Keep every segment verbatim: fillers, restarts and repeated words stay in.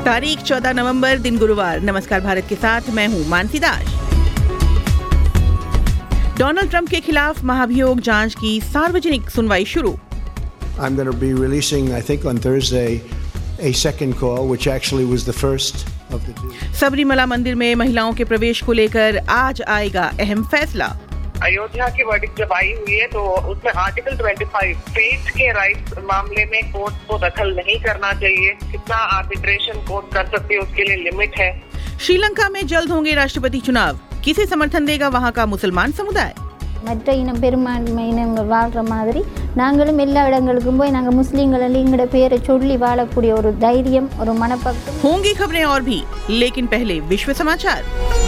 तारीख चौदह नवंबर, दिन गुरुवार। नमस्कार भारत के साथ मैं हूं मानसी दास। डोनाल्ड ट्रंप के खिलाफ महाभियोग जांच की सार्वजनिक सुनवाई शुरू। I'm going to be releasing, I think on Thursday, a second call, which actually was the first of the two. Sabarimala मंदिर में महिलाओं के प्रवेश को लेकर आज आएगा अहम फैसला। अयोध्या की वर्डिक्ट जब आई हुई है तो उसमें आर्टिकल पच्चीस फेथ के राइट्स मामले में कोर्ट को दखल नहीं करना चाहिए। कितना आर्बिट्रेशन कोर्ट कर सकती है उसके लिए लिमिट है। श्रीलंका में जल्द होंगे राष्ट्रपति चुनाव, किसे समर्थन देगा वहां का मुसलमान समुदाय? மற்ற இனம் பெரும்பான்மை இனங்கள் வாழ்கிற மாதிரி நாங்களும் எல்லா இடங்களுக்கும் போய் நாங்கள் முஸ்லீம்கள் எங்களோட பேரை சொல்லி வாழக்கூடிய ஒரு தைரியம், ஒரு மனப்பக்குவம்। होंगी खबरें और भी, लेकिन पहले विश्व समाचार।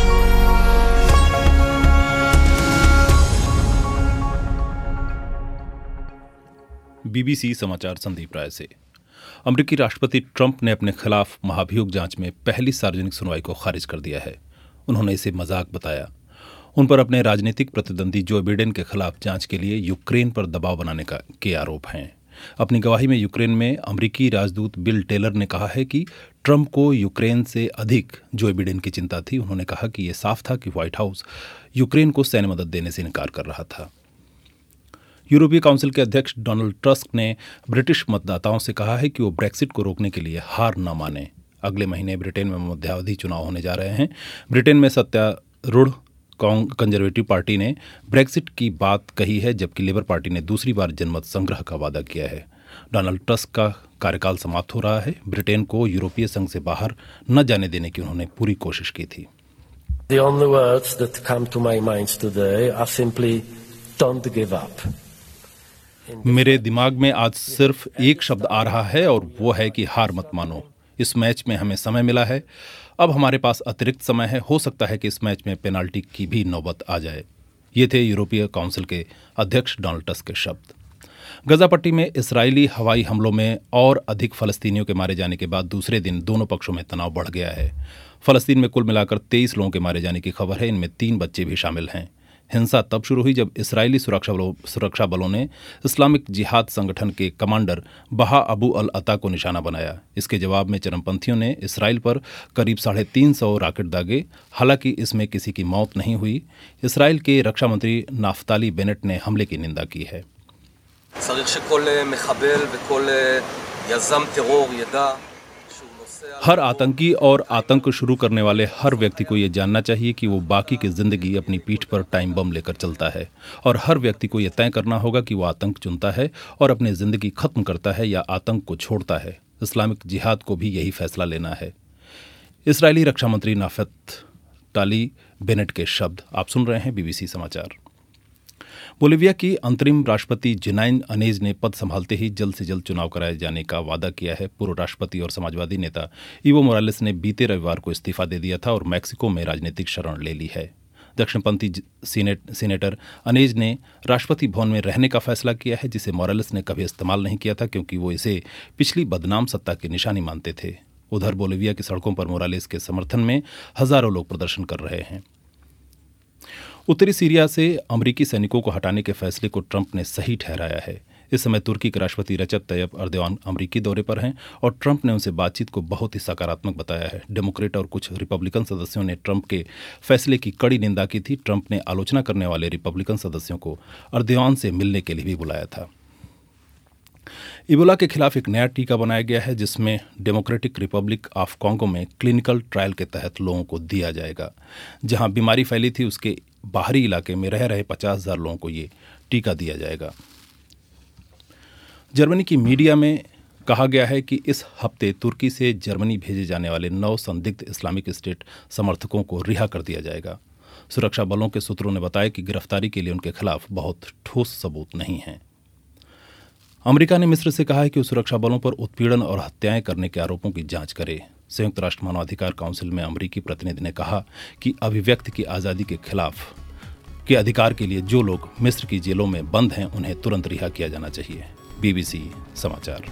बीबीसी समाचार संदीप राय से। अमेरिकी राष्ट्रपति ट्रंप ने अपने खिलाफ महाभियोग जांच में पहली सार्वजनिक सुनवाई को खारिज कर दिया है। उन्होंने इसे मजाक बताया। उन पर अपने राजनीतिक प्रतिद्वंदी जो बिडेन के खिलाफ जांच के लिए यूक्रेन पर दबाव बनाने का के आरोप हैं। अपनी गवाही में यूक्रेन में अमेरिकी राजदूत बिल टेलर ने कहा है कि ट्रंप को यूक्रेन से अधिक जो बिडेन की चिंता थी। उन्होंने कहा कि यह साफ था कि व्हाइट हाउस यूक्रेन को सैन्य मदद देने से इनकार कर रहा था। यूरोपीय काउंसिल के अध्यक्ष डोनाल्ड टस्क ने ब्रिटिश मतदाताओं से कहा है कि वो ब्रेक्सिट को रोकने के लिए हार न माने। अगले महीने ब्रिटेन में मध्यावधि चुनाव होने जा रहे हैं। ब्रिटेन में सत्तारूढ़ कंजर्वेटिव पार्टी ने ब्रेक्सिट की बात कही है, जबकि लेबर पार्टी ने दूसरी बार जनमत संग्रह का वादा किया है। डोनाल्ड टस्क का कार्यकाल समाप्त हो रहा है। ब्रिटेन को यूरोपीय संघ से बाहर न जाने देने की उन्होंने पूरी कोशिश की थी। The only words that come to my mind today are simply don't give up. मेरे दिमाग में आज सिर्फ एक शब्द आ रहा है और वो है कि हार मत मानो। इस मैच में हमें समय मिला है, अब हमारे पास अतिरिक्त समय है। हो सकता है कि इस मैच में पेनाल्टी की भी नौबत आ जाए। ये थे यूरोपीय काउंसिल के अध्यक्ष डोनाल्ड टस्क के शब्द। गजा पट्टी में इस्राएली हवाई हमलों में और अधिक फलस्तीनियों के मारे जाने के बाद दूसरे दिन दोनों पक्षों में तनाव बढ़ गया है। फलस्तीन में कुल मिलाकर तेईस लोगों के मारे जाने की खबर है। इनमें तीन बच्चे भी शामिल हैं। हिंसा तब शुरू हुई जब इस्राएली सुरक्षा बलों सुरक्षा बलों ने इस्लामिक जिहाद संगठन के कमांडर बहा अबू अल अता को निशाना बनाया। इसके जवाब में चरमपंथियों ने इस्राएल पर करीब साढ़े तीन सौ रॉकेट दागे। हालांकि इसमें किसी की मौत नहीं हुई। इस्राएल के रक्षा मंत्री नाफ्ताली बेनेट ने हमले की निंदा की है। हर आतंकी और आतंक शुरू करने वाले हर व्यक्ति को यह जानना चाहिए कि वो बाकी की जिंदगी अपनी पीठ पर टाइम बम लेकर चलता है, और हर व्यक्ति को यह तय करना होगा कि वो आतंक चुनता है और अपनी जिंदगी खत्म करता है या आतंक को छोड़ता है। इस्लामिक जिहाद को भी यही फैसला लेना है। इस्राएली रक्षा मंत्री नाफ्ताली बेनेट के शब्द आप सुन रहे हैं बीबीसी समाचार। बोलिविया की अंतरिम राष्ट्रपति जेनाइन अनेज ने पद संभालते ही जल्द से जल्द चुनाव कराए जाने का वादा किया है। पूर्व राष्ट्रपति और समाजवादी नेता इवो मोरालेस ने बीते रविवार को इस्तीफा दे दिया था और मैक्सिको में राजनीतिक शरण ले ली है। दक्षिणपंथी सीनेट सीनेटर अनेज ने राष्ट्रपति भवन में रहने का फैसला किया है, जिसे मोरालेस ने कभी इस्तेमाल नहीं किया था क्योंकि वो इसे पिछली बदनाम सत्ता की निशानी मानते थे। उधर बोलिविया की सड़कों पर मोरालेस के समर्थन में हजारों लोग प्रदर्शन कर रहे हैं। उत्तरी सीरिया से अमेरिकी सैनिकों को हटाने के फैसले को ट्रंप ने सही ठहराया है। इस समय तुर्की के राष्ट्रपति रजब तैयब अर्दोआन अमेरिकी दौरे पर हैं और ट्रंप ने उनसे बातचीत को बहुत ही सकारात्मक बताया है। डेमोक्रेट और कुछ रिपब्लिकन सदस्यों ने ट्रंप के फैसले की कड़ी निंदा की थी। ट्रंप ने आलोचना करने वाले रिपब्लिकन सदस्यों को अर्दोआन से मिलने के लिए भी बुलाया था। इबोला के खिलाफ एक नया टीका बनाया गया है, जिसमें डेमोक्रेटिक रिपब्लिक ऑफ कॉन्गो में क्लिनिकल ट्रायल के तहत लोगों को दिया जाएगा। जहां बीमारी फैली थी उसके बाहरी इलाके में रह रहे पचास हजार लोगों को ये टीका दिया जाएगा। जर्मनी की मीडिया में कहा गया है कि इस हफ्ते तुर्की से जर्मनी भेजे जाने वाले नौ संदिग्ध इस्लामिक स्टेट समर्थकों को रिहा कर दिया जाएगा। सुरक्षा बलों के सूत्रों ने बताया कि गिरफ्तारी के लिए उनके खिलाफ बहुत ठोस सबूत नहीं हैं। अमेरिका ने मिस्र से कहा है कि वो सुरक्षा बलों पर उत्पीड़न और हत्याएं करने के आरोपों की जांच करे। संयुक्त राष्ट्र मानवाधिकार काउंसिल में अमेरिकी प्रतिनिधि ने कहा कि अभिव्यक्ति की आज़ादी के खिलाफ के अधिकार के लिए जो लोग मिस्र की जेलों में बंद हैं उन्हें तुरंत रिहा किया जाना चाहिए। बीबीसी समाचार।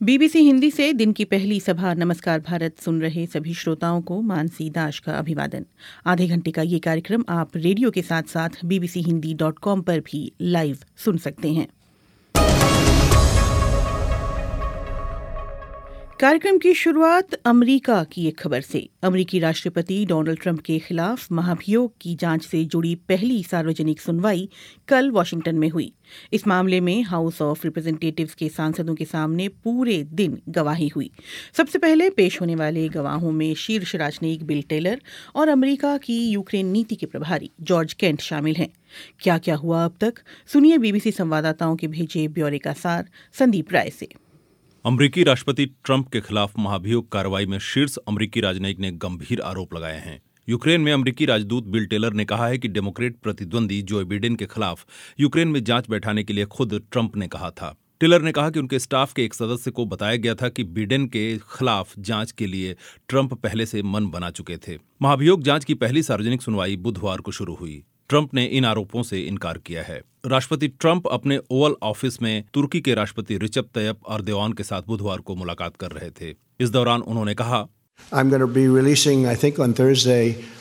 बीबीसी हिंदी से दिन की पहली सभा नमस्कार भारत सुन रहे सभी श्रोताओं को मानसी दास का अभिवादन। आधे घंटे का ये कार्यक्रम आप रेडियो के साथ साथ बीबीसी हिंदी डॉट कॉम पर भी लाइव सुन सकते हैं। कार्यक्रम की शुरुआत अमेरिका की एक खबर से। अमेरिकी राष्ट्रपति डोनाल्ड ट्रंप के खिलाफ महाभियोग की जांच से जुड़ी पहली सार्वजनिक सुनवाई कल वॉशिंगटन में हुई। इस मामले में हाउस ऑफ रिप्रेजेंटेटिव्स के सांसदों के सामने पूरे दिन गवाही हुई। सबसे पहले पेश होने वाले गवाहों में शीर्ष राजनयिक बिल टेलर और अमेरिका की यूक्रेन नीति के प्रभारी जॉर्ज केंट शामिल हैं। क्या क्या हुआ अब तक, सुनिए बीबीसी संवाददाताओं के भेजे ब्यौरे का सार संदीप राय से। अमेरिकी राष्ट्रपति ट्रंप के खिलाफ महाभियोग कार्रवाई में शीर्ष अमेरिकी राजनयिक ने गंभीर आरोप लगाए हैं। यूक्रेन में अमेरिकी राजदूत बिल टेलर ने कहा है कि डेमोक्रेट प्रतिद्वंदी जो बिडेन के खिलाफ यूक्रेन में जांच बैठाने के लिए खुद ट्रंप ने कहा था। टेलर ने कहा कि उनके स्टाफ के एक सदस्य को बताया गया था कि बिडेन के खिलाफ जांच के लिए ट्रंप पहले से मन बना चुके थे। महाभियोग जांच की पहली सार्वजनिक सुनवाई बुधवार को शुरू हुई। ट्रंप ने इन आरोपों से इनकार किया है। राष्ट्रपति ट्रंप अपने ओवल ऑफिस में तुर्की के राष्ट्रपति रिसेप तैयप एर्दोगान के साथ बुधवार को मुलाकात कर रहे थे। इस दौरान उन्होंने कहा, I'm going to be releasing, I think on Thursday,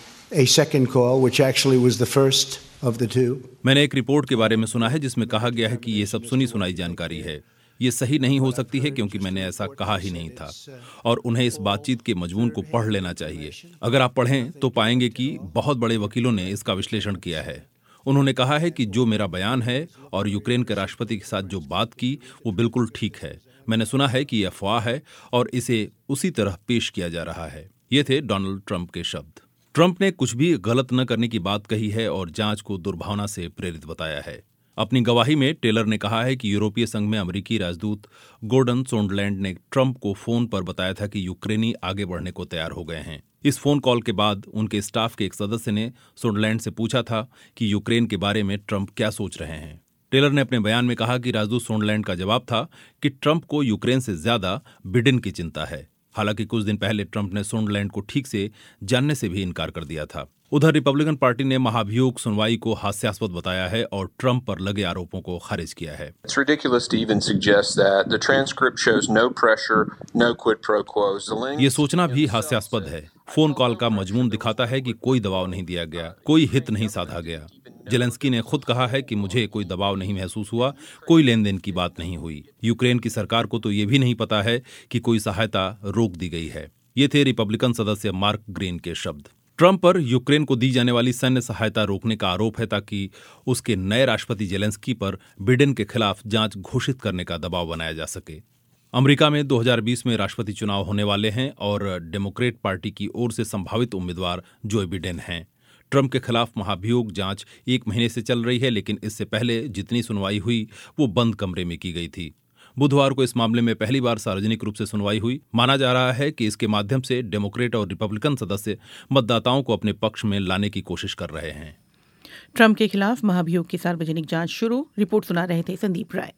a second call, which actually was the first of the two. मैंने एक रिपोर्ट के बारे में सुना है जिसमें कहा गया है कि ये सब सुनी सुनाई जानकारी है। ये सही नहीं हो सकती है क्योंकि मैंने ऐसा कहा ही नहीं था और उन्हें इस बातचीत के मजमून को पढ़ लेना चाहिए। अगर आप पढ़ें तो पाएंगे कि बहुत बड़े वकीलों ने इसका विश्लेषण किया है। उन्होंने कहा है कि जो मेरा बयान है और यूक्रेन के राष्ट्रपति के साथ जो बात की वो बिल्कुल ठीक है। मैंने सुना है कि यह अफवाह है और इसे उसी तरह पेश किया जा रहा है। ये थे डोनाल्ड ट्रंप के शब्द। ट्रंप ने कुछ भी गलत न करने की बात कही है और जांच को दुर्भावना से प्रेरित बताया है। अपनी गवाही में टेलर ने कहा है कि यूरोपीय संघ में अमेरिकी राजदूत गोर्डन सोंडलैंड ने ट्रंप को फोन पर बताया था कि यूक्रेनी आगे बढ़ने को तैयार हो गए हैं। इस फोन कॉल के बाद उनके स्टाफ के एक सदस्य ने सोंडलैंड से पूछा था कि यूक्रेन के बारे में ट्रंप क्या सोच रहे हैं। टेलर ने अपने बयान में कहा कि राजदूत सोंडलैंड का जवाब था कि ट्रंप को यूक्रेन से ज्यादा बिडेन की चिंता है। हालांकि कुछ दिन पहले ट्रंप ने सोंडलैंड को ठीक से जानने से भी इनकार कर दिया था। उधर रिपब्लिकन पार्टी ने महाभियोग सुनवाई को हास्यास्पद बताया है और ट्रंप पर लगे आरोपों को खारिज किया है। It's ridiculous to even suggest that the transcript shows no pressure, no quid pro quo. ये सोचना भी हास्यास्पद है। फोन कॉल का मजमून दिखाता है कि कोई दबाव नहीं दिया गया, कोई हित नहीं साधा गया। जेलेंस्की ने खुद कहा है कि मुझे कोई दबाव नहीं महसूस हुआ, कोई लेन देन की बात नहीं हुई। यूक्रेन की सरकार को तो ये भी नहीं पता है कि कोई सहायता रोक दी गई है। ये थे रिपब्लिकन सदस्य मार्क ग्रीन के शब्द। ट्रंप पर यूक्रेन को दी जाने वाली सैन्य सहायता रोकने का आरोप है ताकि उसके नए राष्ट्रपति जेलेंस्की पर बिडेन के खिलाफ जांच घोषित करने का दबाव बनाया जा सके। अमेरिका में दो हज़ार बीस में राष्ट्रपति चुनाव होने वाले हैं और डेमोक्रेट पार्टी की ओर से संभावित उम्मीदवार जो बिडेन हैं। ट्रंप के खिलाफ महाभियोग जांच एक महीने से चल रही है, लेकिन इससे पहले जितनी सुनवाई हुई वो बंद कमरे में की गई थी। बुधवार को इस मामले में पहली बार सार्वजनिक रूप से सुनवाई हुई। माना जा रहा है कि इसके माध्यम से डेमोक्रेट और रिपब्लिकन सदस्य मतदाताओं को अपने पक्ष में लाने की कोशिश कर रहे हैं। ट्रंप के खिलाफ महाभियोग की सार्वजनिक जांच शुरू। रिपोर्ट सुना रहे थे संदीप राय।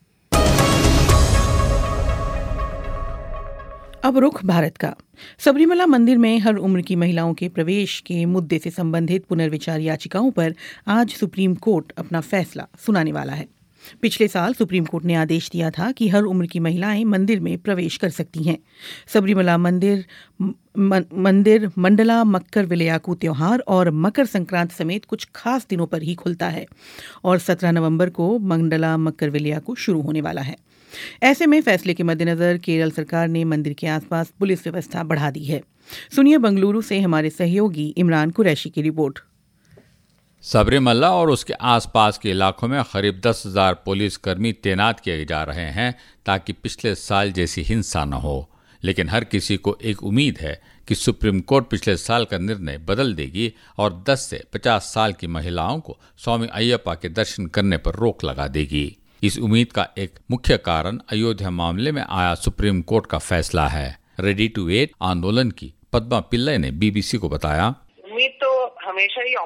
अब रुख भारत का। सबरीमला मंदिर में हर उम्र की महिलाओं के प्रवेश के मुद्दे से संबंधित पुनर्विचार याचिकाओं पर आज सुप्रीम कोर्ट अपना फैसला सुनाने वाला है। पिछले साल सुप्रीम कोर्ट ने आदेश दिया था कि हर उम्र की महिलाएं मंदिर में प्रवेश कर सकती हैं। सबरीमला मंदिर म, मंदिर मंडला मक्कर विलयाकू त्योहार और मकर संक्रांति समेत कुछ खास दिनों पर ही खुलता है और सत्रह नवंबर को मंडला मक्कर विलयाकू शुरू होने वाला है। ऐसे में फैसले के मद्देनजर केरल सरकार ने मंदिर के आसपास पुलिस व्यवस्था बढ़ा दी है। सुनिए बेंगलुरु से हमारे सहयोगी इमरान कुरैशी की रिपोर्ट। सबरीमला और उसके आसपास के इलाकों में करीब दस हजार पुलिस कर्मी तैनात किए जा रहे हैं ताकि पिछले साल जैसी हिंसा न हो। लेकिन हर किसी को एक उम्मीद है कि सुप्रीम कोर्ट पिछले साल का निर्णय बदल देगी और दस से पचास साल की महिलाओं को स्वामी अय्यप्पा के दर्शन करने पर रोक लगा देगी। इस उम्मीद का एक मुख्य कारण अयोध्या मामले में आया सुप्रीम कोर्ट का फैसला है। रेडी टू वेट आंदोलन की पद्मा पिल्लई ने बीबीसी को बताया, उम्मीद तो हमेशा ही ऑप्टिमिस्टिक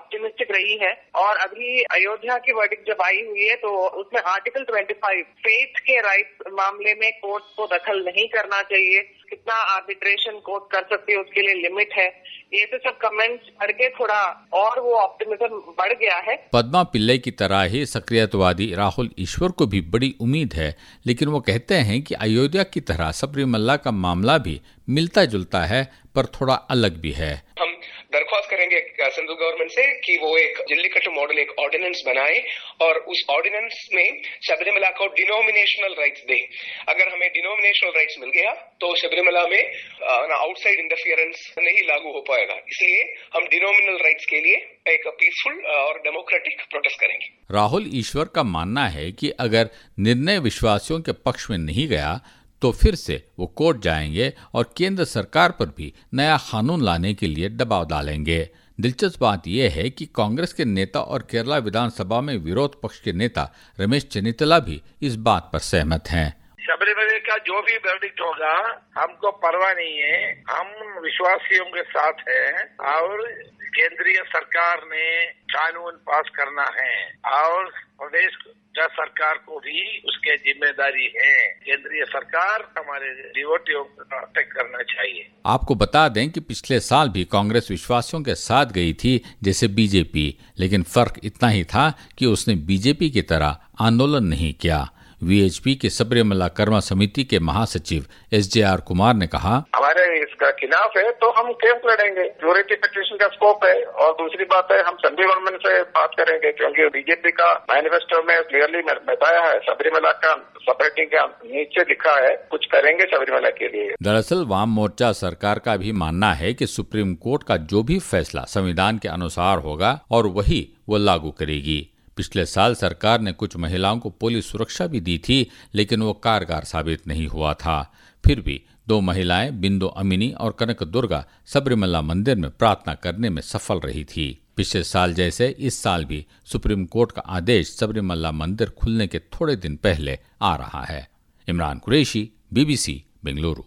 सुरक्षित रही है। और अभी अयोध्या की वर्डिक्ट जब आई हुई है तो उसमें आर्टिकल पच्चीस फेथ के राइट्स मामले में कोर्ट को दखल नहीं करना चाहिए, कितना आर्बिट्रेशन कोर्ट कर सकती है उसके लिए लिमिट है। ये तो सब कमेंट्स पढ़ के थोड़ा और वो ऑप्टिमिज्म बढ़ गया है। पद्मा पिल्लई की तरह ही सक्रियतावादी राहुल ईश्वर को भी बड़ी उम्मीद है, लेकिन वो कहते हैं कि अयोध्या की तरह सबरीमल्ला का मामला भी मिलता जुलता है पर थोड़ा अलग भी है। हम दरख्वास्त करेंगे सेंट्रल गवर्नमेंट से कि वो एक जल्लीकट्टू मॉडल एक ऑर्डिनेंस बनाए और उस ऑर्डिनेंस में सबरीमला को डिनोमिनेशनल राइट्स दे। अगर हमें डिनोमिनेशनल राइट्स मिल गया तो सबरीमला में आउटसाइड इंटरफियरेंस नहीं लागू हो पाएगा। इसलिए हम डिनोमिनल राइट्स के लिए एक पीसफुल और डेमोक्रेटिक प्रोटेस्ट करेंगे। राहुल ईश्वर का मानना है कि अगर निर्णय विश्वासियों के पक्ष में नहीं गया तो फिर से वो कोर्ट जाएंगे और केंद्र सरकार पर भी नया कानून लाने के लिए दबाव डालेंगे। दिलचस्प बात यह है कि कांग्रेस के नेता और केरला विधानसभा में विरोध पक्ष के नेता रमेश चेन्नितला भी इस बात पर सहमत हैं। सबरीमला का जो भी वर्डिक्ट होगा हमको परवाह नहीं है, हम विश्वासियों के साथ हैं और केंद्रीय सरकार ने कानून पास करना है और प्रदेश सरकार को भी उसके जिम्मेदारी है। केंद्रीय सरकार हमारे डिवोटियों को प्रोटेक्ट करना चाहिए। आपको बता दें कि पिछले साल भी कांग्रेस विश्वासियों के साथ गई थी जैसे बीजेपी, लेकिन फर्क इतना ही था कि उसने बीजेपी की तरह आंदोलन नहीं किया। वीएचपी के सबरीमला कर्मा समिति के महासचिव एस जे आर कुमार ने कहा, हमारे इसका खिलाफ है तो हम केस लड़ेंगे, प्योरिटी पिटीशन का स्कोप है। और दूसरी बात है हम सेंट्रल गवर्नमेंट से बात करेंगे क्योंकि बीजेपी का मैनिफेस्टो में क्लियरली बताया है सबरीमला का सेपरेटिंग का नीचे लिखा है, कुछ करेंगे सबरीमला के लिए। दरअसल वाम मोर्चा सरकार का भी मानना है कि सुप्रीम कोर्ट का जो भी फैसला संविधान के अनुसार होगा और वही वो लागू करेगी। पिछले साल सरकार ने कुछ महिलाओं को पुलिस सुरक्षा भी दी थी, लेकिन वो कारगर साबित नहीं हुआ था। फिर भी दो महिलाएं बिंदु अमिनी और कनक दुर्गा सबरीमला मंदिर में प्रार्थना करने में सफल रही थी। पिछले साल जैसे इस साल भी सुप्रीम कोर्ट का आदेश सबरीमला मंदिर खुलने के थोड़े दिन पहले आ रहा है। इमरान कुरैशी, बीबीसी, बेंगलुरु।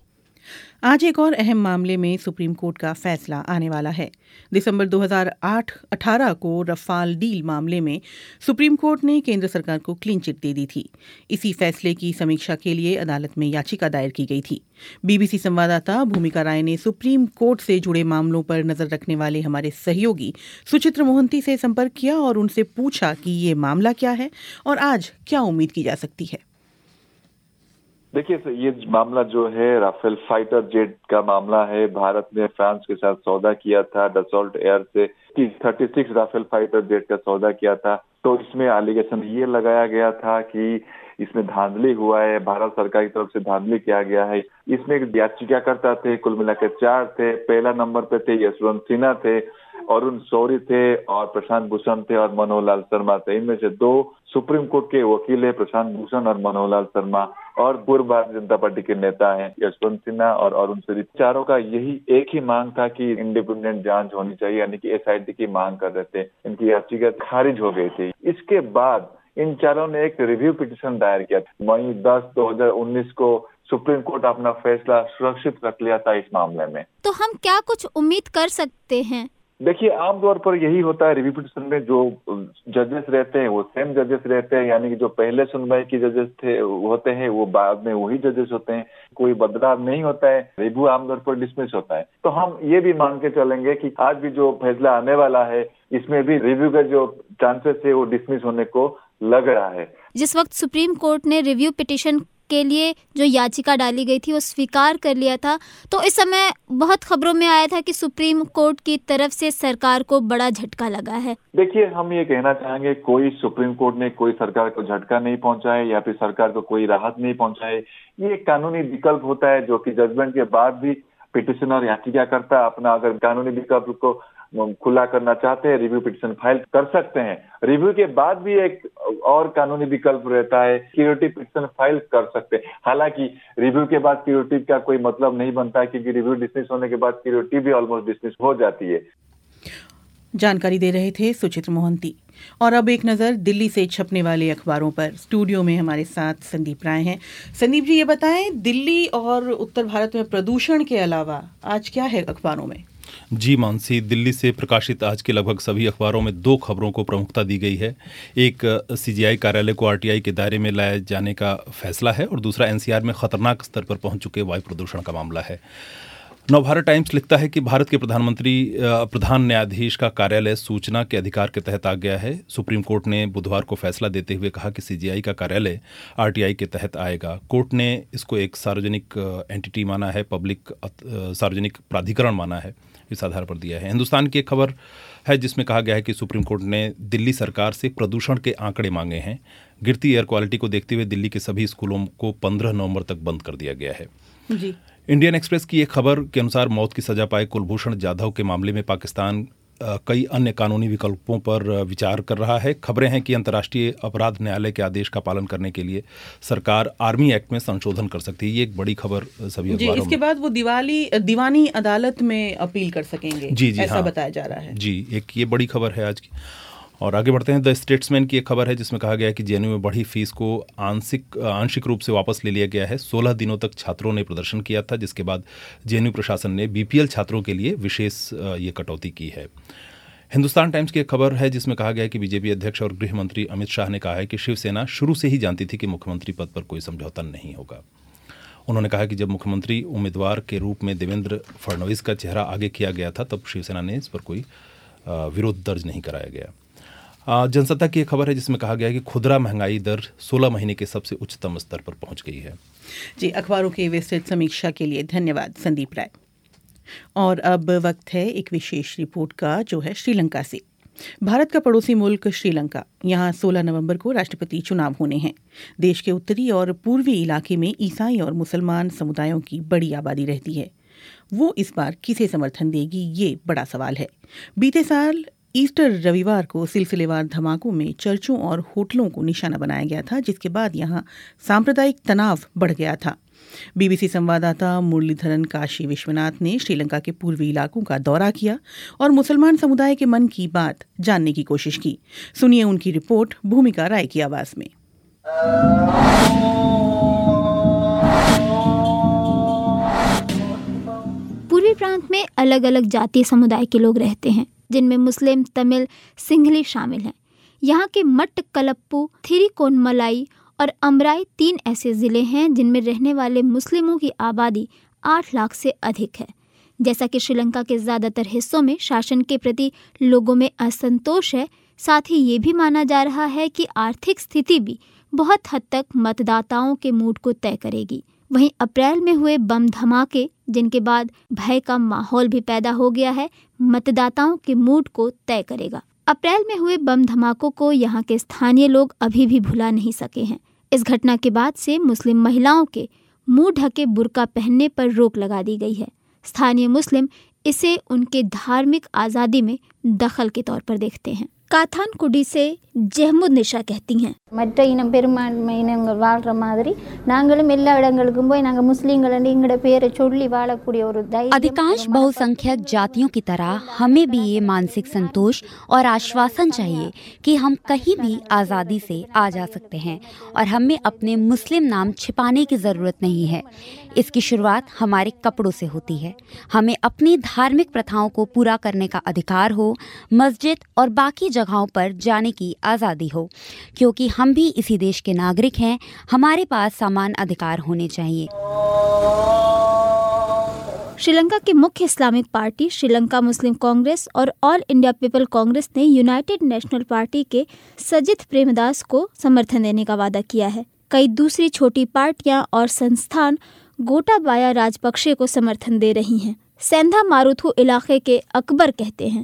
आज एक और अहम मामले में सुप्रीम कोर्ट का फैसला आने वाला है। दिसंबर दो हज़ार अठारह को रफाल डील मामले में सुप्रीम कोर्ट ने केंद्र सरकार को क्लीन चिट दे दी थी। इसी फैसले की समीक्षा के लिए अदालत में याचिका दायर की गई थी। बीबीसी संवाददाता भूमिका राय ने सुप्रीम कोर्ट से जुड़े मामलों पर नजर रखने वाले हमारे सहयोगी सुचित्र मोहंती से संपर्क किया और उनसे पूछा कि ये मामला क्या है और आज क्या उम्मीद की जा सकती है। देखिए, ये मामला जो है राफेल फाइटर जेट का मामला है। भारत ने फ्रांस के साथ सौदा किया था, डसॉल्ट एयर से छत्तीस राफेल फाइटर जेट का सौदा किया था। तो इसमें एलिगेशन ये लगाया गया था कि इसमें धांधली हुआ है, भारत सरकार की तरफ से धांधली किया गया है। इसमें याचिकाकर्ता थे, कुल मिलाकर चार थे। पहला नंबर पे थे यशवंत सिन्हा थे, अरुण शौरी थे और प्रशांत भूषण थे और मनोहर लाल शर्मा थे। इनमें से दो सुप्रीम कोर्ट के वकील है, प्रशांत भूषण और मनोहर लाल शर्मा, और पूर्व भारतीय जनता पार्टी के नेता हैं यशवंत सिन्हा और अरुण शौरी। चारों का यही एक ही मांग था कि इंडिपेंडेंट जांच होनी चाहिए, यानी कि एसआईटी की मांग कर रहे थे। इनकी याचिका खारिज हो गई थी। इसके बाद इन चारों ने एक रिव्यू पिटीशन दायर किया। मई दस दो हजार उन्नीस को सुप्रीम कोर्ट अपना फैसला सुरक्षित रख लिया था इस मामले में। तो हम क्या कुछ उम्मीद कर सकते हैं? देखिए, आमतौर पर यही होता है रिव्यू पिटीशन में, जो जजेस रहते हैं वो सेम जजेस रहते हैं, यानी कि जो पहले सुनवाई की जजेस थे होते हैं वो बाद में वही जजेस होते हैं। कोई बदलाव नहीं होता है, रिव्यू आमतौर पर डिसमिस होता है। तो हम ये भी मान के चलेंगे कि आज भी जो फैसला आने वाला है इसमें भी रिव्यू का जो चांसेस है वो डिसमिस होने को लग रहा है। जिस वक्त सुप्रीम कोर्ट ने रिव्यू पिटीशन के लिए जो याचिका डाली गई थी वो स्वीकार कर लिया था, तो इस समय बहुत खबरों में आया था कि सुप्रीम कोर्ट की तरफ से सरकार को बड़ा झटका लगा है। देखिए, हम ये कहना चाहेंगे कोई सुप्रीम कोर्ट ने कोई सरकार को झटका नहीं पहुंचाए या फिर सरकार को कोई राहत नहीं पहुंचाए। ये एक कानूनी विकल्प होता है जो कि जजमेंट के बाद भी पिटिशनर याचिकाकर्ता अपना अगर कानूनी विकल्प को खुला करना चाहते हैं रिव्यू पिटीशन फाइल कर सकते हैं। रिव्यू के बाद भी एक और कानूनी विकल्प रहता है, क्यूरेटिव पिटीशन फाइल कर सकते हैं। हालांकि रिव्यू के बाद क्यूरेटिव का कोई मतलब नहीं बनता है, क्योंकि रिव्यू डिसमिस होने के बाद क्यूरेटिव भी ऑलमोस्ट डिसमिस हो जाती है। जानकारी दे रहे थे सुचित्र मोहंती। और अब एक नज़र दिल्ली से छपने वाले अखबारों पर। स्टूडियो में हमारे साथ संदीप राय हैं। संदीप जी, ये बताएं, दिल्ली और उत्तर भारत में प्रदूषण के अलावा आज क्या है अखबारों में? जी मानसी, दिल्ली से प्रकाशित आज के लगभग सभी अखबारों में दो खबरों को प्रमुखता दी गई है। एक सीजीआई कार्यालय को आरटीआई के दायरे में लाए जाने का फैसला है और दूसरा एनसीआर में खतरनाक स्तर पर पहुंच चुके वायु प्रदूषण का मामला है। नवभारत टाइम्स लिखता है कि भारत के प्रधानमंत्री प्रधान न्यायाधीश का कार्यालय सूचना के अधिकार के तहत आ गया है। सुप्रीम कोर्ट ने बुधवार को फैसला देते हुए कहा कि सीजीआई का कार्यालय आरटीआई के तहत आएगा। कोर्ट ने इसको एक सार्वजनिक एंटिटी माना है, पब्लिक सार्वजनिक प्राधिकरण माना है, इस आधार पर दिया है। हिंदुस्तान की एक खबर है जिसमें कहा गया है कि सुप्रीम कोर्ट ने दिल्ली सरकार से प्रदूषण के आंकड़े मांगे हैं। गिरती एयर क्वालिटी को देखते हुए दिल्ली के सभी स्कूलों को पंद्रह नवंबर तक बंद कर दिया गया है। जी। इंडियन एक्सप्रेस की एक खबर के अनुसार मौत की सजा पाए कुलभूषण जाधव के मामले में पाकिस्तान कई अन्य कानूनी विकल्पों पर विचार कर रहा है। खबरें हैं कि अंतर्राष्ट्रीय अपराध न्यायालय के आदेश का पालन करने के लिए सरकार आर्मी एक्ट में संशोधन कर सकती है। ये एक बड़ी खबर सभी अखबारों में। इसके बाद वो दिवाली दीवानी अदालत में अपील कर सकेंगे, जी जी ऐसा हाँ, बताया जा रहा है। जी, एक ये बड़ी खबर है आज की। और आगे बढ़ते हैं। द स्टेट्समैन की एक खबर है जिसमें कहा गया है कि जेएनयू में बढ़ी फीस को आंशिक आंशिक रूप से वापस ले लिया गया है। सोलह दिनों तक छात्रों ने प्रदर्शन किया था, जिसके बाद जेएनयू प्रशासन ने बीपीएल छात्रों के लिए विशेष ये कटौती की है। हिंदुस्तान टाइम्स की एक खबर है जिसमें कहा गया है कि बीजेपी अध्यक्ष और गृह मंत्री अमित शाह ने कहा है कि शिवसेना शुरू से ही जानती थी कि मुख्यमंत्री पद पर कोई समझौता नहीं होगा। उन्होंने कहा कि जब मुख्यमंत्री उम्मीदवार के रूप में देवेंद्र फडणवीस का चेहरा आगे किया गया था तब शिवसेना ने इस पर कोई विरोध दर्ज नहीं कराया गया। जनसत्ता की एक खबर है जिसमें कहा गया है कि खुदरा महंगाई दर सोलह महीने के सबसे उच्चतम स्तर पर पहुंच गई है। जी, अखबारों के विस्तृत समीक्षा के लिए धन्यवाद संदीप राय। और अब वक्त है एक विशेष रिपोर्ट का, जो है श्रीलंका से। भारत का पड़ोसी मुल्क श्रीलंका, यहाँ सोलह नवंबर को राष्ट्रपति चुनाव होने हैं। देश के उत्तरी और पूर्वी इलाके में ईसाई और मुसलमान समुदायों की बड़ी आबादी रहती है। वो इस बार किसे समर्थन देगी, ये बड़ा सवाल है। बीते साल ईस्टर रविवार को सिलसिलेवार धमाकों में चर्चों और होटलों को निशाना बनाया गया था, जिसके बाद यहाँ सांप्रदायिक तनाव बढ़ गया था। बीबीसी संवाददाता मुरलीधरन काशी विश्वनाथ ने श्रीलंका के पूर्वी इलाकों का दौरा किया और मुसलमान समुदाय के मन की बात जानने की कोशिश की। सुनिए उनकी रिपोर्ट भूमिका राय की आवाज में। पूर्वी प्रांत में अलग अलग जातीय समुदाय के लोग रहते हैं, जिनमें मुस्लिम, तमिल, सिंघली शामिल हैं। यहाँ के मट्टक्कलप्पू, थिरुकोन्मलाई और अमराई तीन ऐसे ज़िले हैं जिनमें रहने वाले मुस्लिमों की आबादी आठ लाख से अधिक है। जैसा कि श्रीलंका के ज़्यादातर हिस्सों में शासन के प्रति लोगों में असंतोष है, साथ ही ये भी माना जा रहा है कि आर्थिक स्थिति भी बहुत हद तक मतदाताओं के मूड को तय करेगी। वहीं अप्रैल में हुए बम धमाके, जिनके बाद भय का माहौल भी पैदा हो गया है, मतदाताओं के मूड को तय करेगा। अप्रैल में हुए बम धमाकों को यहाँ के स्थानीय लोग अभी भी भुला नहीं सके हैं। इस घटना के बाद से मुस्लिम महिलाओं के मुंह ढके बुर्का पहनने पर रोक लगा दी गई है। स्थानीय मुस्लिम इसे उनके धार्मिक आज़ादी में दखल के तौर पर देखते हैं। काथानकुडी से जहमुद निशा कहती हैं, மற்ற இனம் பெரும்பான்மை இனங்கள் வாழ்ற மாதிரி நாங்களும் எல்லா இடங்களுக்கும் போய் நாங்க முஸ்லிம்கள் என்கிற பேரை சொல்லி வாழக்கூடிய ஒரு தைரியம்। अधिकांश बहुसंख्यक जातियों की तरह हमें भी ये मानसिक संतोष और आश्वासन चाहिए कि हम कहीं भी आज़ादी से आ जा सकते हैं और हमें अपने मुस्लिम नाम छिपाने की ज़रूरत नहीं है। इसकी शुरुआत हमारे कपड़ों से होती है। हमें अपनी धार्मिक प्रथाओं को पूरा करने का अधिकार हो, मस्जिद और बाकी जगहों पर जाने की आज़ादी हो, क्योंकि हम भी इसी देश के नागरिक हैं। हमारे पास समान अधिकार होने चाहिए। श्रीलंका की मुख्य Islamic party Sri Lanka Muslim Congress और ऑल इंडिया पीपल कांग्रेस ने यूनाइटेड नेशनल पार्टी के सजित प्रेमदास को समर्थन देने का वादा किया है। कई दूसरी छोटी पार्टियां और संस्थान गोटाबाया राजपक्षे को समर्थन दे रही हैं। सेंधा मारुथु इलाके के अकबर कहते हैं,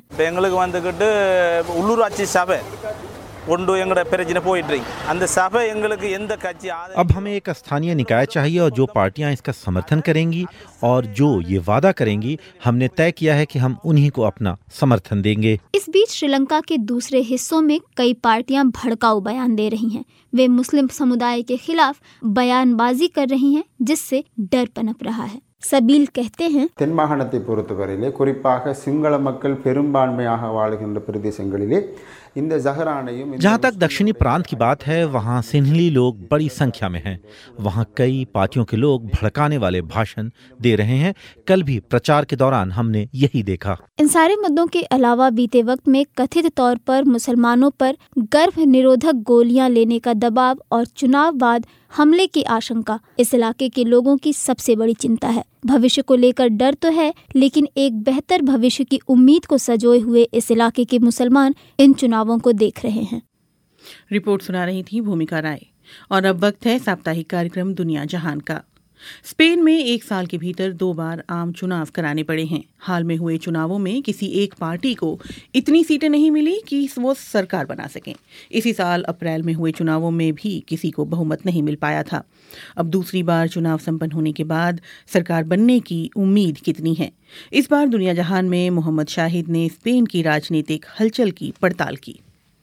अब हमें एक स्थानीय निकाय चाहिए और जो पार्टियां इसका समर्थन करेंगी और जो ये वादा करेंगी, हमने तय किया है कि हम उन्हीं को अपना समर्थन देंगे। इस बीच श्रीलंका के दूसरे हिस्सों में कई पार्टियां भड़काऊ बयान दे रही हैं। वे मुस्लिम समुदाय के खिलाफ बयानबाजी कर रही हैं, जिससे डर पनप रहा है। सबील कहते हैं, தென்மாகாணத்தை பொறுத்தவரையிலே குறிப்பாக சிங்கள மக்கள் பெரும்பான்மையாக வாழுகின்ற பிரதேசங்களிலே जहाँ तक दक्षिणी प्रांत की बात है, वहाँ सिन्हली लोग बड़ी संख्या में हैं। वहाँ कई पार्टियों के लोग भड़काने वाले भाषण दे रहे हैं। कल भी प्रचार के दौरान हमने यही देखा। इन सारे मुद्दों के अलावा बीते वक्त में कथित तौर पर मुसलमानों पर गर्भ निरोधक गोलियां लेने का दबाव और चुनाव बाद हमले की आशंका इस इलाके के लोगों की सबसे बड़ी चिंता है। भविष्य को लेकर डर तो है, लेकिन एक बेहतर भविष्य की उम्मीद को सजोए हुए इस इलाके के मुसलमान इन चुनावों को देख रहे हैं। रिपोर्ट सुना रही थी भूमिका राय। और अब वक्त है साप्ताहिक कार्यक्रम दुनिया जहान का। स्पेन में एक साल के भीतर दो बार आम चुनाव कराने पड़े हैं। हाल में हुए चुनावों में किसी एक पार्टी को इतनी सीटें नहीं मिली कि वो सरकार बना सकें। इसी साल अप्रैल में हुए चुनावों में भी किसी को बहुमत नहीं मिल पाया था। अब दूसरी बार चुनाव संपन्न होने के बाद सरकार बनने की उम्मीद कितनी है? इस बार दुनिया जहान में मोहम्मद शाहिद ने स्पेन की राजनीतिक हलचल की पड़ताल की।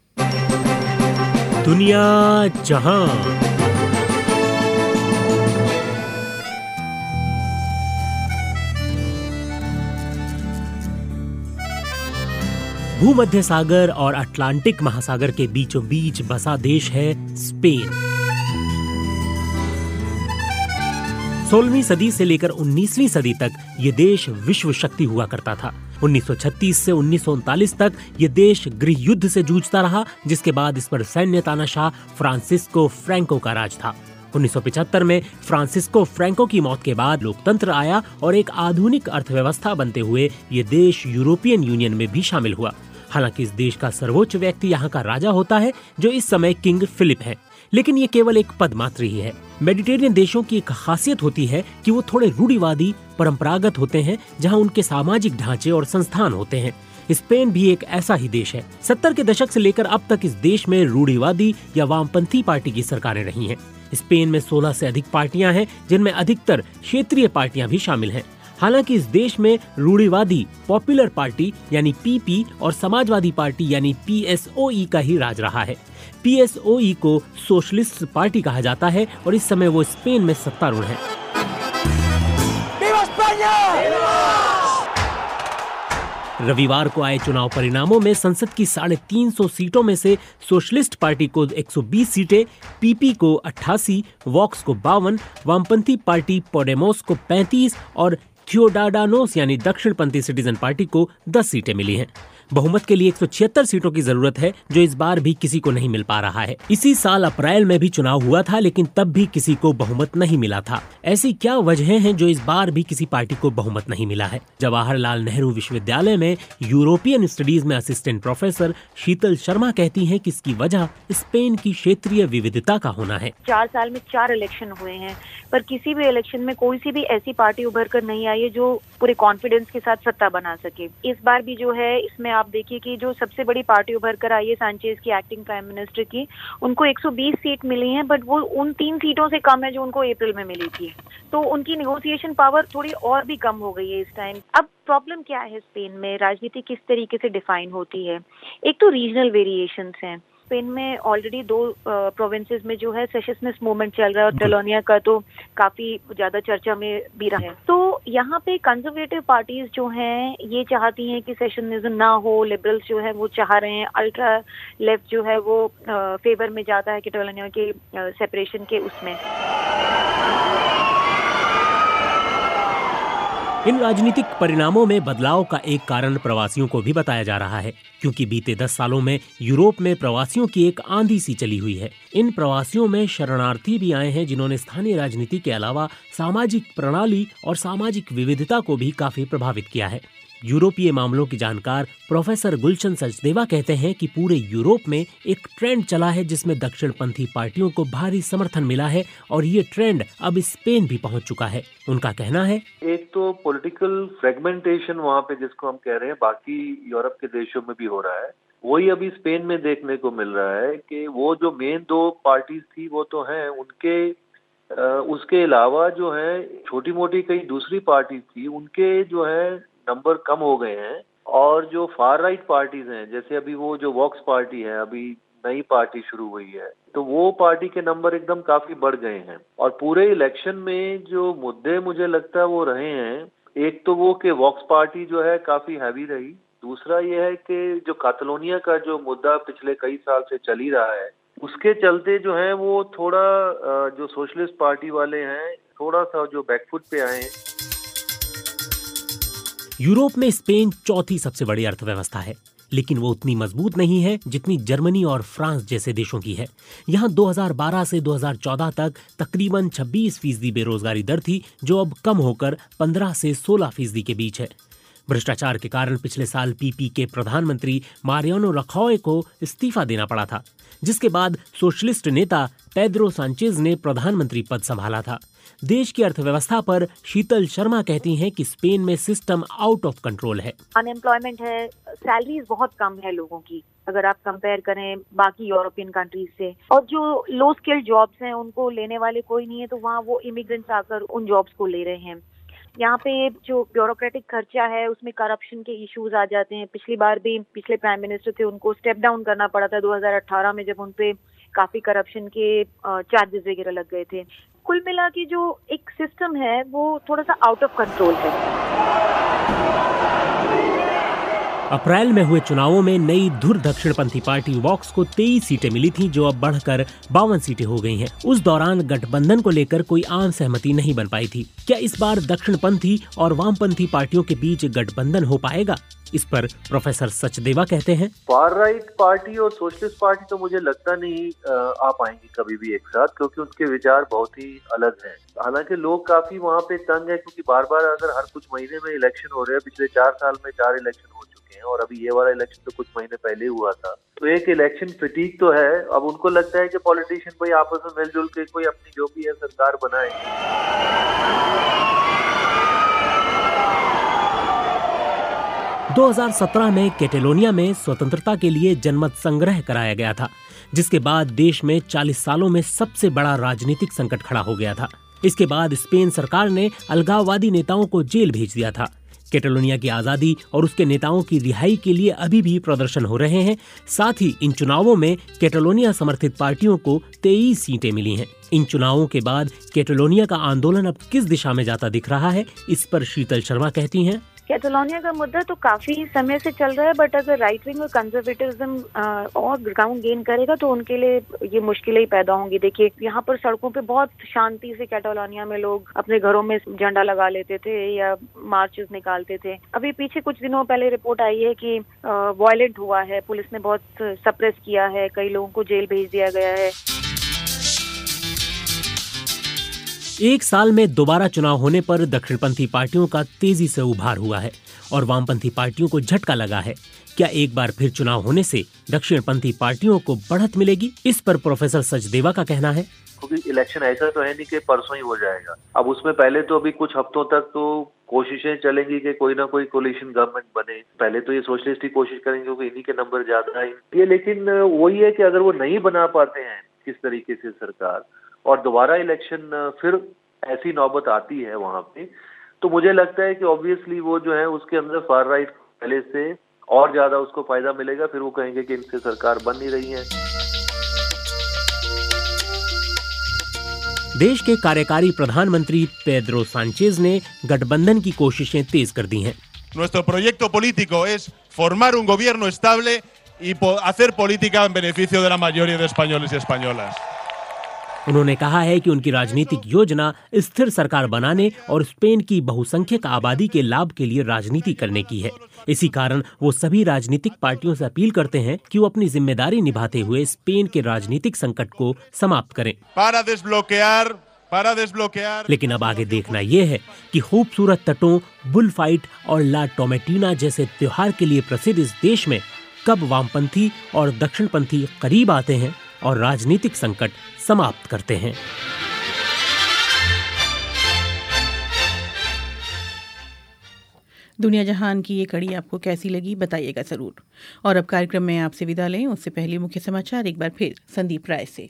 दुनिया जहान। भूमध्य सागर और अटलांटिक महासागर के बीचों बीच बसा देश है स्पेन। सोलहवीं सदी से लेकर उन्नीसवीं सदी तक ये देश विश्व शक्ति हुआ करता था। उन्नीस सौ छत्तीस से उन्नीस सौ उनतालीस तक ये देश गृह युद्ध से जूझता रहा, जिसके बाद इस पर सैन्य तानाशाह फ्रांसिस्को फ्रैंको का राज था। उन्नीस सौ पचहत्तर में फ्रांसिस्को फ्रैंको की मौत के बाद लोकतंत्र आया और एक आधुनिक अर्थव्यवस्था बनते हुए ये देश यूरोपियन यूनियन में भी शामिल हुआ। हालांकि इस देश का सर्वोच्च व्यक्ति यहाँ का राजा होता है, जो इस समय किंग फिलिप है, लेकिन ये केवल एक पद मात्र ही है। मेडिटेरियन देशों की एक खासियत होती है कि वो थोड़े रूढ़िवादी, परंपरागत होते हैं, जहाँ उनके सामाजिक ढांचे और संस्थान होते हैं। स्पेन भी एक ऐसा ही देश है। सत्तर के दशक से लेकर अब तक इस देश में रूढ़िवादी या वामपंथी पार्टी की सरकारें रही हैं। स्पेन में सोलह से अधिक पार्टियां हैं, जिनमें अधिकतर क्षेत्रीय पार्टियां भी शामिल हैं। हालांकि इस देश में रूढ़िवादी पॉपुलर पार्टी यानी पीपी और समाजवादी पार्टी यानी पीएसओई का ही राज रहा है। पीएसओई को सोशलिस्ट पार्टी कहा जाता है और इस समय वो स्पेन में सत्तारूढ़ है। रविवार को आए चुनाव परिणामों में संसद की साढ़े तीन सौ सीटों में से सोशलिस्ट पार्टी को एक सौ बीस सीटें, पीपी को अट्ठासी, वॉक्स को बावन, वामपंथी पार्टी पोडेमोस को पैंतीस और थियोडाडानोस यानी दक्षिणपंथी सिटीजन पार्टी को दस सीटें मिली हैं। बहुमत के लिए एक सौ छिहत्तर सीटों की जरूरत है, जो इस बार भी किसी को नहीं मिल पा रहा है। इसी साल अप्रैल में भी चुनाव हुआ था, लेकिन तब भी किसी को बहुमत नहीं मिला था। ऐसी क्या वजहें हैं जो इस बार भी किसी पार्टी को बहुमत नहीं मिला है? जवाहरलाल नेहरू विश्वविद्यालय में यूरोपियन स्टडीज में असिस्टेंट प्रोफेसर शीतल शर्मा कहती हैं कि इसकी वजह स्पेन की क्षेत्रीय विविधता का होना है। चार साल में चार इलेक्शन हुए हैं, पर किसी भी इलेक्शन में कोई सी भी ऐसी पार्टी उभर कर नहीं आई है जो पूरे कॉन्फिडेंस के साथ सत्ता बना सके। इस बार भी जो है, इसमें आप देखिए कि जो सबसे बड़ी पार्टी उभर कर आई है सांचेज की, एक्टिंग प्राइम मिनिस्टर की, उनको एक सौ बीस सीट मिली हैं, बट वो उन तीन सीटों से कम है जो उनको अप्रैल में मिली थी। तो उनकी नेगोशिएशन पावर थोड़ी और भी कम हो गई है इस टाइम। अब प्रॉब्लम क्या है स्पेन में, राजनीति किस तरीके से डिफाइन होती है? एक तो रीजनल वेरिएशंस हैं। स्पेन में ऑलरेडी दो प्रोविंसेस में जो है सेशनिस्ट मूवमेंट चल रहा है और कैटलोनिया का तो काफी ज्यादा चर्चा में भी रहा है। तो यहाँ पे कंजर्वेटिव पार्टीज जो हैं ये चाहती हैं कि सेशनिज्म ना हो, लिबरल्स जो है वो चाह रहे हैं, अल्ट्रा लेफ्ट जो है वो फेवर में जाता है कैटलोनिया के सेपरेशन के उसमें। इन राजनीतिक परिणामों में बदलाव का एक कारण प्रवासियों को भी बताया जा रहा है, क्योंकि बीते दस सालों में यूरोप में प्रवासियों की एक आंधी सी चली हुई है। इन प्रवासियों में शरणार्थी भी आए हैं, जिन्होंने स्थानीय राजनीति के अलावा सामाजिक प्रणाली और सामाजिक विविधता को भी काफी प्रभावित किया है। यूरोपीय मामलों की जानकार प्रोफेसर गुलशन सचदेवा कहते हैं कि पूरे यूरोप में एक ट्रेंड चला है जिसमें दक्षिणपंथी पार्टियों को भारी समर्थन मिला है और ये ट्रेंड अब स्पेन भी पहुंच चुका है। उनका कहना है, एक तो पॉलिटिकल फ्रेगमेंटेशन वहाँ पे जिसको हम कह रहे हैं बाकी यूरोप के देशों में भी हो रहा है, वही अभी स्पेन में देखने को मिल रहा है कि वो जो मेन दो पार्टीज थी वो तो हैं, उनके उसके अलावा जो है छोटी मोटी कई दूसरी पार्टीज थी, उनके जो है नंबर कम हो गए हैं। और जो फार राइट पार्टीज हैं, जैसे अभी वो जो वॉक्स पार्टी है, अभी नई पार्टी शुरू हुई है, तो वो पार्टी के नंबर एकदम काफी बढ़ गए हैं। और पूरे इलेक्शन में जो मुद्दे मुझे लगता है वो रहे हैं, एक तो वो कि वॉक्स पार्टी जो है काफी हैवी रही, दूसरा ये है कि जो कातलोनिया का जो मुद्दा पिछले कई साल से चल ही रहा है, उसके चलते जो है वो थोड़ा जो सोशलिस्ट पार्टी वाले हैं थोड़ा सा जो बैकफुट पे आए हैं। यूरोप में स्पेन चौथी सबसे बड़ी अर्थव्यवस्था है, लेकिन वो उतनी मजबूत नहीं है जितनी जर्मनी और फ्रांस जैसे देशों की है। यहाँ दो हज़ार बारह से दो हज़ार चौदह तक तकरीबन छब्बीस फीसदी बेरोजगारी दर थी, जो अब कम होकर पंद्रह से सोलह फीसदी के बीच है। भ्रष्टाचार के कारण पिछले साल पीपी के प्रधानमंत्री मारियानो रखौए को इस्तीफा देना पड़ा था, जिसके बाद सोशलिस्ट नेता पेड्रो सांचेज ने प्रधानमंत्री पद संभाला था। देश की अर्थव्यवस्था पर शीतल शर्मा कहती हैं कि स्पेन में सिस्टम आउट ऑफ कंट्रोल है। अनएम्प्लॉयमेंट है, सैलरीज बहुत कम है लोगों की अगर आप कंपेयर करें बाकी यूरोपियन कंट्रीज से, और जो लो स्किल्ड जॉब्स हैं उनको लेने वाले कोई नहीं है, तो वहाँ वो इमिग्रेंट्स आकर उन जॉब्स को ले रहे हैं। यहाँ पे जो ब्यूरोक्रेटिक खर्चा है उसमें करप्शन के इश्यूज आ जाते हैं। पिछली बार भी पिछले प्राइम मिनिस्टर थे, उनको स्टेप डाउन करना पड़ा था दो हज़ार अठारह में, जब उनपे काफी करप्शन के चार्जेस वगैरह लग गए थे। कुल मिला के जो एक सिस्टम है वो थोड़ा सा आउट ऑफ कंट्रोल है। अप्रैल में हुए चुनावों में नई धुर दक्षिणपंथी पार्टी वॉक्स को तेईस सीटें मिली थीं, जो अब बढ़कर बावन सीटें हो गई हैं। उस दौरान गठबंधन को लेकर कोई आम सहमति नहीं बन पाई थी। क्या इस बार दक्षिणपंथी और वामपंथी पार्टियों के बीच गठबंधन हो पाएगा? इस पर प्रोफेसर सचदेवा कहते हैं, फार राइट पार्टी और सोशलिस्ट पार्टी तो मुझे लगता नहीं आ पाएंगी कभी भी एक साथ, क्योंकि उनके विचार बहुत ही अलग हैं। हालांकि लोग काफी वहाँ पे तंग है, क्योंकि बार बार अगर हर कुछ महीने में इलेक्शन हो रहे हैं, पिछले चार साल में चार इलेक्शन हो चुके हैं और अभी ये वाला इलेक्शन तो कुछ महीने पहले हुआ था, तो एक इलेक्शन फटीग तो है। अब उनको लगता है कि पॉलिटिशियन भाई आपस में मिलजुल के कोई अपनी जो भी है सरकार बनाए। दो हज़ार सत्रह में कैटेलोनिया में स्वतंत्रता के लिए जनमत संग्रह कराया गया था, जिसके बाद देश में चालीस सालों में सबसे बड़ा राजनीतिक संकट खड़ा हो गया था। इसके बाद स्पेन सरकार ने अलगाववादी नेताओं को जेल भेज दिया था। कैटेलोनिया की आजादी और उसके नेताओं की रिहाई के लिए अभी भी प्रदर्शन हो रहे हैं। साथ ही इन चुनावों में कैटेलोनिया समर्थित पार्टियों को तेईस सीटें मिली हैं। इन चुनावों के बाद कैटेलोनिया का आंदोलन अब किस दिशा में जाता दिख रहा है, इस पर शीतल शर्मा कहती हैं, कैटेलोनिया का मुद्दा तो काफी समय से चल रहा है, बट अगर राइट विंग और कंजर्वेटिज्म और ग्राउंड गेन करेगा तो उनके लिए ये मुश्किलें ही पैदा होंगी। देखिए, यहाँ पर सड़कों पे बहुत शांति से कैटेलोनिया में लोग अपने घरों में झंडा लगा लेते थे या मार्चेस निकालते थे। अभी पीछे कुछ दिनों पहले रिपोर्ट आई है कि वायलेंट हुआ है, पुलिस ने बहुत सप्रेस किया है, कई लोगों को जेल भेज दिया गया है। एक साल में दोबारा चुनाव होने पर दक्षिणपंथी पार्टियों का तेजी से उभार हुआ है और वामपंथी पार्टियों को झटका लगा है। क्या एक बार फिर चुनाव होने से दक्षिणपंथी पार्टियों को बढ़त मिलेगी? इस पर प्रोफेसर सचदेवा का कहना है, क्योंकि इलेक्शन ऐसा तो है नहीं कि परसों ही हो जाएगा। अब उसमें पहले तो अभी कुछ हफ्तों तक तो कोशिशें चलेंगी कि कोई ना कोई कोलिशन गवर्नमेंट बने। पहले तो ये सोशलिस्ट ही कोशिश करेंगे क्योंकि इन्हीं के नंबर ज्यादा है ये, लेकिन वही है कि अगर वो नहीं बना पाते हैं किस तरीके से सरकार और दोबारा इलेक्शन फिर ऐसी नौबत आती है वहां पे, तो मुझे लगता है कि ऑब्वियसली वो जो है उसके अंदर फार राइट पहले से और ज्यादा उसको फायदा मिलेगा। फिर वो कहेंगे कि इनसे सरकार बन नहीं रही है। देश के कार्यकारी प्रधानमंत्री पेड्रो सांचेज ने गठबंधन की कोशिशें तेज कर दी हैं। Nuestro proyecto político es formar un gobierno estable y hacer política en beneficio de la mayoría de españoles y españolas। उन्होंने कहा है कि उनकी राजनीतिक योजना स्थिर सरकार बनाने और स्पेन की बहुसंख्यक आबादी के लाभ के लिए राजनीति करने की है। इसी कारण वो सभी राजनीतिक पार्टियों से अपील करते हैं कि वो अपनी जिम्मेदारी निभाते हुए स्पेन के राजनीतिक संकट को समाप्त करें। para desbloquear, para desbloquear। लेकिन अब आगे देखना ये है कि खूबसूरत तटों, बुल फाइट और ला टोमेटिना जैसे त्योहार के लिए प्रसिद्ध इस देश में कब वामपंथी और दक्षिणपंथी करीब आते हैं और राजनीतिक संकट समाप्त करते हैं। दुनिया जहान की ये कड़ी आपको कैसी लगी बताइएगा जरूर। और अब कार्यक्रम में आपसे विदा लें उससे पहले मुख्य समाचार एक बार फिर संदीप राय से।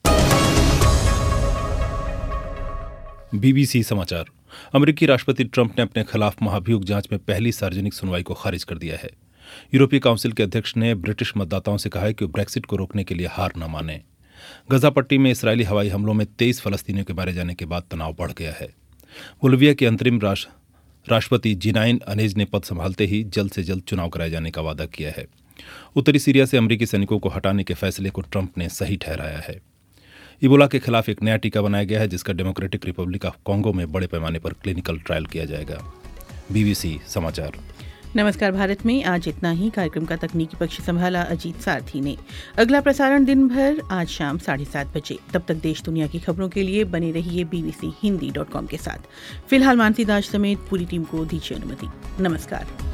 बीबीसी समाचार। अमेरिकी राष्ट्रपति ट्रंप ने अपने खिलाफ महाभियोग जांच में पहली सार्वजनिक सुनवाई को खारिज कर दिया है। यूरोपीय काउंसिल के अध्यक्ष ने ब्रिटिश मतदाताओं से कहा है कि वो ब्रेक्सिट को रोकने के लिए हार न माने। गजा पट्टी में इस्राएली हवाई हमलों में तेईस फलस्तीनियों के मारे जाने के बाद तनाव बढ़ गया है। बोलिविया के अंतरिम राष्ट्रपति जिनाइन अनेज ने पद संभालते ही जल्द से जल्द चुनाव कराए जाने का वादा किया है। उत्तरी सीरिया से अमेरिकी सैनिकों को हटाने के फैसले को ट्रंप ने सही ठहराया है। इबोला के खिलाफ एक नया टीका बनाया गया है जिसका डेमोक्रेटिक रिपब्लिक ऑफ कॉन्गो में बड़े पैमाने पर क्लिनिकल ट्रायल किया जाएगा। बीबीसी समाचार। नमस्कार भारत में आज इतना ही। कार्यक्रम का तकनीकी पक्ष संभाला अजीत सारथी ने। अगला प्रसारण दिन भर आज शाम साढ़े सात बजे। तब तक देश दुनिया की खबरों के लिए बने रहिए बीबीसी हिंदी डॉट कॉम के साथ। फिलहाल मानसी दास समेत पूरी टीम को दीजिए अनुमति। नमस्कार।